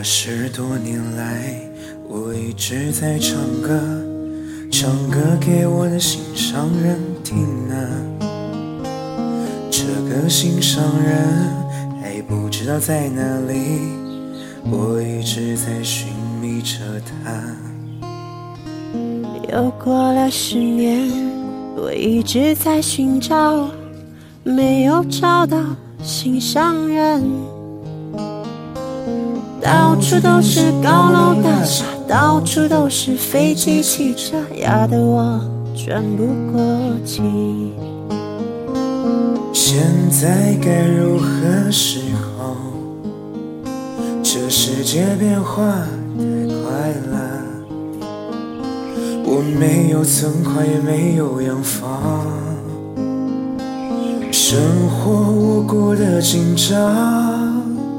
20多年来，我一直在唱歌，唱歌给我的心上人听啊。这个心上人还不知道在哪里，我一直在寻觅着他。 又过了10年，我一直在寻找，没有找到心上人。到处都是高楼大厦，到处都是飞机汽车，压得我喘不过气。 现在该如何是好？这世界变化太快了，我没有存款，也没有洋房，生活我过得紧张。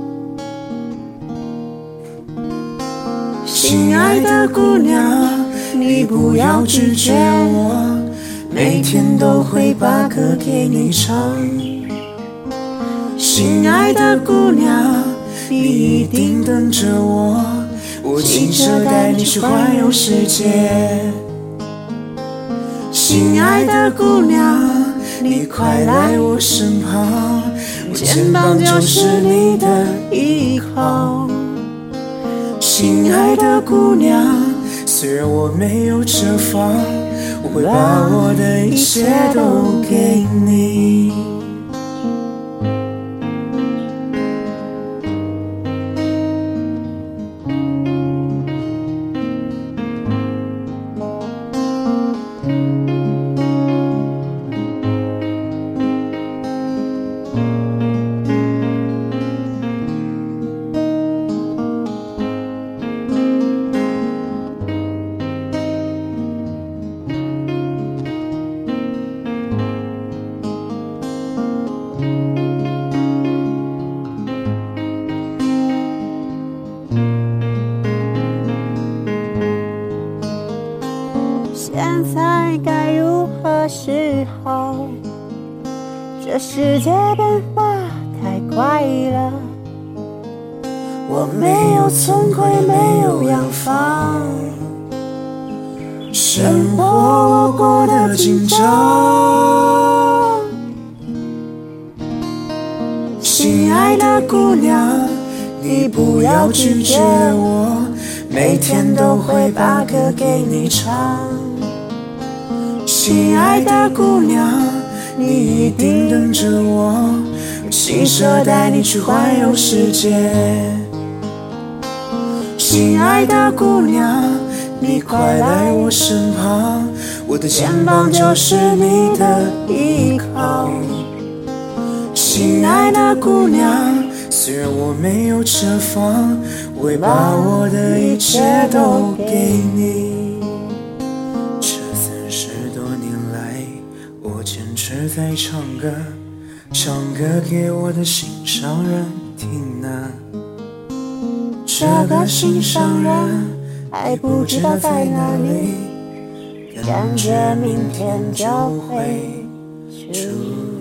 亲爱的姑娘，你不要拒绝我，每天都会把歌给你唱。亲爱的姑娘，你一定等着我，我骑车带你去环游世界。亲爱的姑娘，你快来我身旁，我肩膀就是你的依靠。亲爱的姑娘，虽然我没有车房，我会把我的一切都给你。 现在该如何是好？这世界变化太快了， 我没有存款，也没有洋房，生活我过得紧张。亲爱的姑娘，你不要拒绝我，每天都会把歌给你唱。亲爱的姑娘，你一定等着我，骑车带你去环游世界。亲爱的姑娘，你快来我身旁，我的肩膀就是你的依靠。亲爱的姑娘，虽然我没有车房，我会把我的一切都给你。这30多年来，我坚持在唱歌，唱歌给我的心上人听啊。这个心上人还不知道在哪里，感觉明天就会出